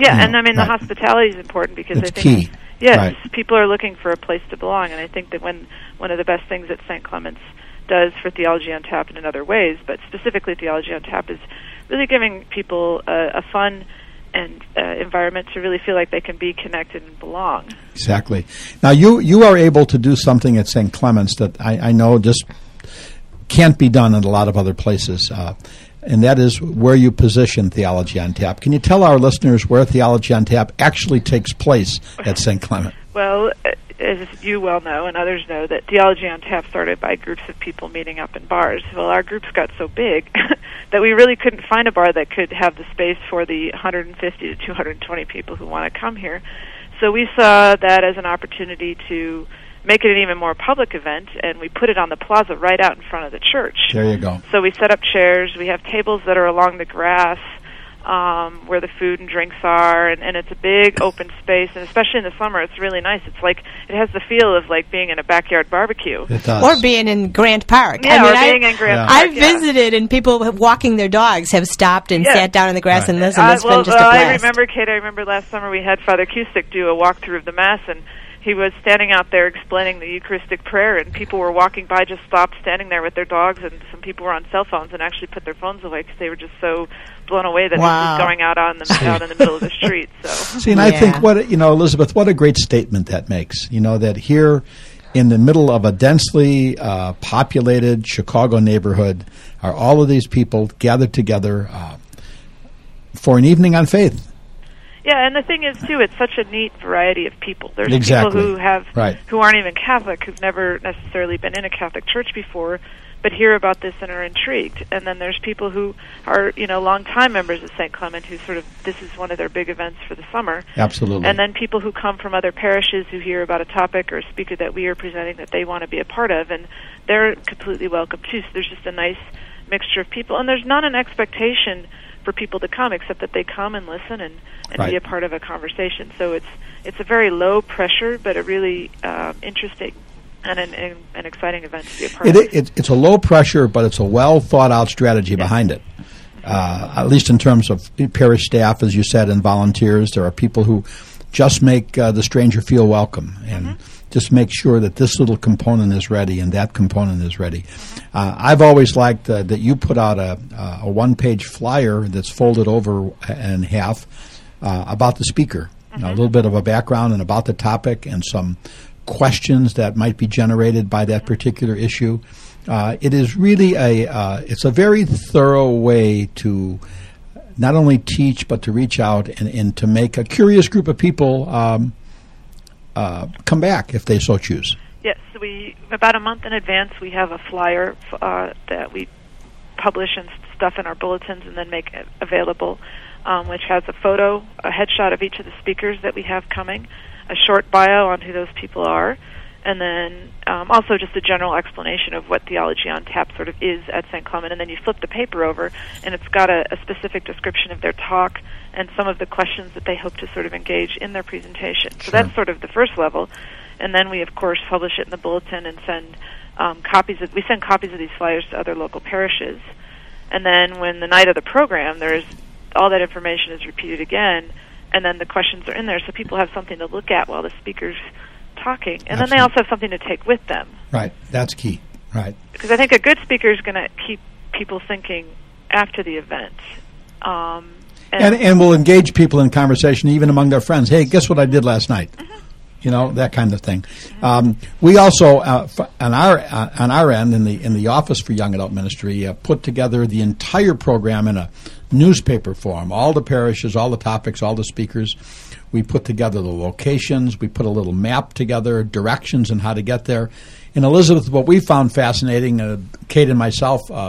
Yeah, you know, and I mean right. the hospitality is important because It's I think key. yes, Right. people are looking for a place to belong, and I think that when one of the best things that Saint Clement's does for Theology on Tap and in other ways, but specifically Theology on Tap, is really giving people a, a fun and uh, environment to really feel like they can be connected and belong. Exactly. Now, you, you are able to do something at Saint Clement's that I, I know just can't be done in a lot of other places, uh, and that is where you position Theology on Tap. Can you tell our listeners where Theology on Tap actually takes place at Saint Clement? Well, as you well know, and others know, that Theology on Tap started by groups of people meeting up in bars. Well, our groups got so big that we really couldn't find a bar that could have the space for the one hundred fifty to two hundred twenty people who want to come here. So we saw that as an opportunity to make it an even more public event, and we put it on the plaza right out in front of the church. There you go. So we set up chairs. We have tables that are along the grass um, where the food and drinks are, and, and it's a big open space, and especially in the summer, it's really nice. It's like, it has the feel of like being in a backyard barbecue. It does. Or being in Grant Park. Yeah, I mean, or being I, in Grant Yeah. Park. I've yeah. visited, and people walking their dogs have stopped and Yeah. sat down in the grass Right. and listened. Uh, It's well, been just well, a I blast. remember, Kate, I remember last summer we had Father Cusick do a walkthrough of the Mass, and he was standing out there explaining the Eucharistic prayer, and people were walking by, just stopped standing there with their dogs, and some people were on cell phones and actually put their phones away because they were just so blown away that Wow. this was going out on the out in the middle of the street. So See, and I Yeah. think what, you know, Elizabeth, what a great statement that makes. You know, that here in the middle of a densely uh, populated Chicago neighborhood are all of these people gathered together uh, for an evening on faith. yeah, and the thing is too, it's such a neat variety of people. There's Exactly. people who have Right. who aren't even Catholic, who've never necessarily been in a Catholic church before, but hear about this and are intrigued. And then there's people who are, you know, longtime members of Saint Clement who sort of, this is one of their big events for the summer. Absolutely. And then people who come from other parishes who hear about a topic or a speaker that we are presenting that they want to be a part of, and they're completely welcome too. So there's just a nice mixture of people. And there's not an expectation for people to come, except that they come and listen and, and Right. be a part of a conversation. So it's it's a very low pressure, but a really um, interesting and an, an, an exciting event to be a part It, of. it, it's a low pressure, but it's a well thought out strategy behind it. Uh, at least in terms of parish staff, as you said, and volunteers, there are people who just make uh, the stranger feel welcome and Mm-hmm. just make sure that this little component is ready and that component is ready. Uh, I've always liked uh, that you put out a, a one-page flyer that's folded over in half uh, about the speaker, Mm-hmm. a little bit of a background and about the topic and some questions that might be generated by that particular issue. Uh, it is really a uh, it's a very thorough way to not only teach but to reach out and, and to make a curious group of people um, uh, come back if they so choose. Yes, we about a month in advance we have a flyer uh, that we publish and stuff in our bulletins and then make it available, um, which has a photo, a headshot of each of the speakers that we have coming, a short bio on who those people are, and then um, also just a general explanation of what Theology on Tap sort of is at Saint Clement. And then you flip the paper over, and it's got a, a specific description of their talk and some of the questions that they hope to sort of engage in their presentation. So Sure. that's sort of the first level. And then we, of course, publish it in the bulletin and send um, copies of, we send copies of these flyers to other local parishes. And then when the night of the program, there's all that information is repeated again, and then the questions are in there, so people have something to look at while the speaker's talking. And then they Absolutely. also have something to take with them. Right, that's key. Right. Because I think a good speaker is going to keep people thinking after the event. Um, And, and will engage people in conversation even among their friends. Hey, guess what I did last night? You know, that kind of thing. Um, we also, uh, f- on our uh, on our end, in the in the Office for Young Adult Ministry, uh, put together the entire program in a newspaper form. All the parishes, all the topics, all the speakers. We put together the locations. We put a little map together, directions on how to get there. And Elizabeth, what we found fascinating, uh, Kate and myself, uh,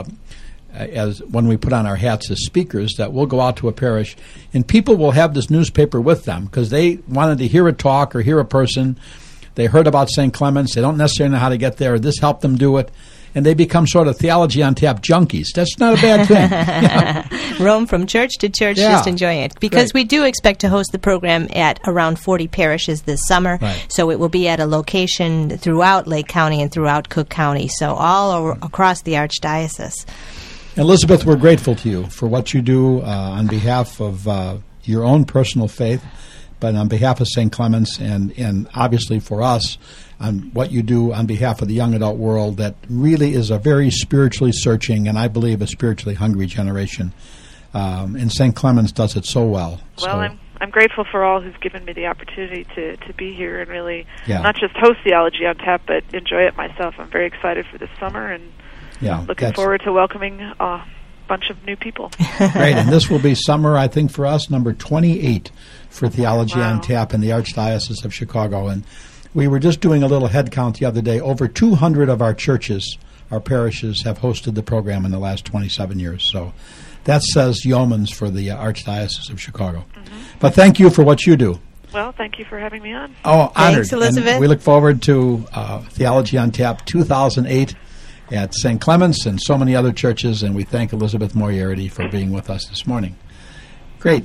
as when we put on our hats as speakers, that we'll go out to a parish and people will have this newspaper with them because they wanted to hear a talk or hear a person. They heard about Saint Clement's. They don't necessarily know how to get there. This helped them do it. And they become sort of Theology on Tap junkies. That's not a bad thing. Yeah. Roam from church to church, Yeah. just enjoying it. Because Great. we do expect to host the program at around forty parishes this summer. Right. So it will be at a location throughout Lake County and throughout Cook County, so all over, across the Archdiocese. Elizabeth, we're grateful to you for what you do uh, on behalf of uh, your own personal faith, but on behalf of Saint Clements and, and obviously for us, on what you do on behalf of the young adult world that really is a very spiritually searching and I believe a spiritually hungry generation. Um, and Saint Clements does it so well. Well, so, I'm I'm grateful for all who've given me the opportunity to, to be here and really yeah. not just host Theology on Tap, but enjoy it myself. I'm very excited for this summer and yeah, looking forward to welcoming a bunch of new people. Great, and this will be summer, I think, for us, number twenty-eight for Theology wow. on Tap in the Archdiocese of Chicago. And we were just doing a little head count the other day. Over two hundred of our churches, our parishes, have hosted the program in the last twenty-seven years. So that says yeomans for the uh, Archdiocese of Chicago. Mm-hmm. But thank you for what you do. Well, thank you for having me on. Oh, honored. Thanks, Elizabeth. And we look forward to uh, Theology on Tap two thousand eight at Saint Clements and so many other churches, and we thank Elizabeth Moriarty for being with us this morning. Great.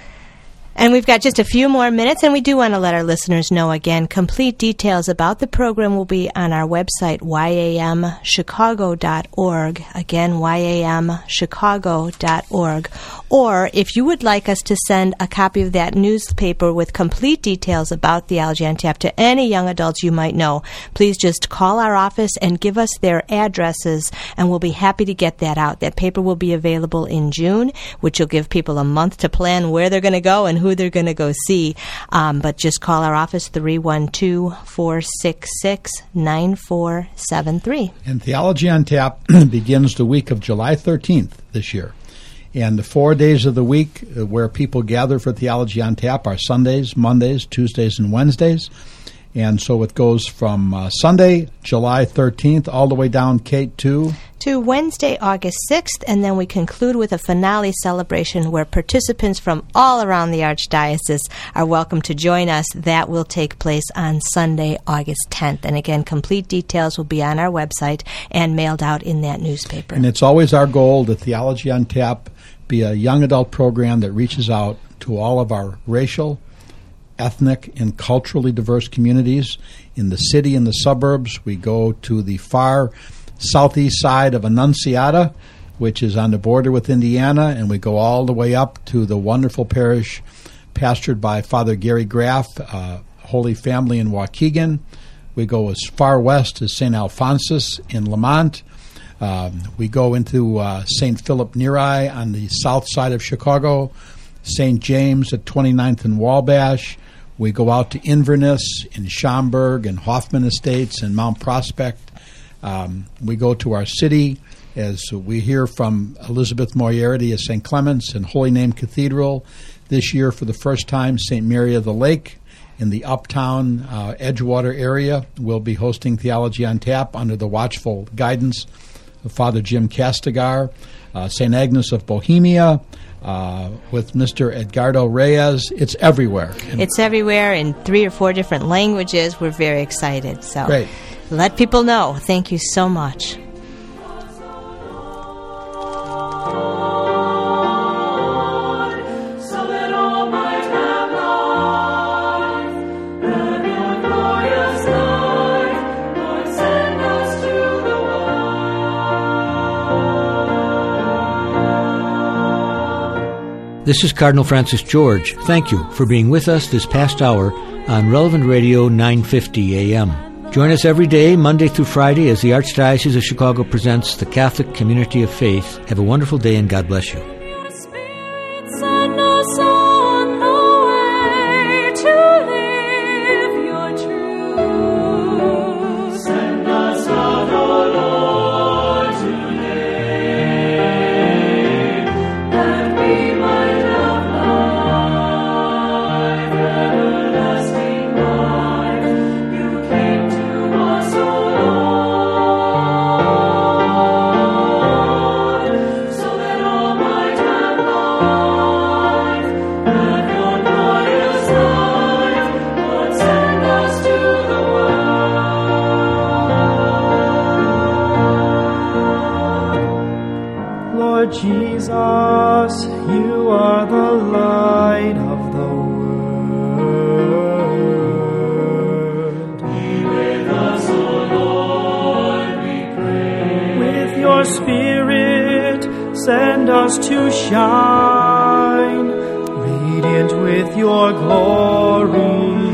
And we've got just a few more minutes, and we do want to let our listeners know again, complete details about the program will be on our website, y a m chicago dot org. Again, y a m chicago dot org. Or if you would like us to send a copy of that newspaper with complete details about Theology on Tap to any young adults you might know, please just call our office and give us their addresses, and we'll be happy to get that out. That paper will be available in June, which will give people a month to plan where they're going to go and who they're going to go see. Um, but just call our office, three one two, four six six, nine four seven three. And Theology on Tap begins the week of July thirteenth this year. And the four days of the week uh, where people gather for Theology on Tap are Sundays, Mondays, Tuesdays, and Wednesdays. And so it goes from uh, Sunday, July thirteenth, all the way down, Kate, to... to Wednesday, August sixth, and then we conclude with a finale celebration where participants from all around the Archdiocese are welcome to join us. That will take place on Sunday, August tenth. And again, complete details will be on our website and mailed out in that newspaper. And it's always our goal that Theology on Tap be a young adult program that reaches out to all of our racial, ethnic, and culturally diverse communities in the city and the suburbs. We go to the far southeast side of Annunciata, which is on the border with Indiana, and we go all the way up to the wonderful parish pastored by Father Gary Graff, uh, Holy Family in Waukegan. We go as far west as Saint Alphonsus in Lamont. Um, we go into uh, Saint Philip Neri on the south side of Chicago, Saint James at twenty-ninth and Wabash. We go out to Inverness in Schaumburg and Hoffman Estates and Mount Prospect. Um, we go to our city as we hear from Elizabeth Moriarty at Saint Clements and Holy Name Cathedral. This year, for the first time, Saint Mary of the Lake in the uptown uh, Edgewater area will be hosting Theology on Tap under the watchful guidance of Father Jim Castigar. Uh, Saint Agnes of Bohemia, Uh, with Mister Edgardo Reyes. It's everywhere. It's everywhere in three or four different languages. We're very excited. So Great. Let people know. Thank you so much. This is Cardinal Francis George. Thank you for being with us this past hour on Relevant Radio nine fifty A M. Join us every day, Monday through Friday, as the Archdiocese of Chicago presents the Catholic Community of Faith. Have a wonderful day, and God bless you. Jesus, you are the light of the world. Be with us, O Lord, we pray. With your Spirit, send us to shine, radiant radiant with your glory.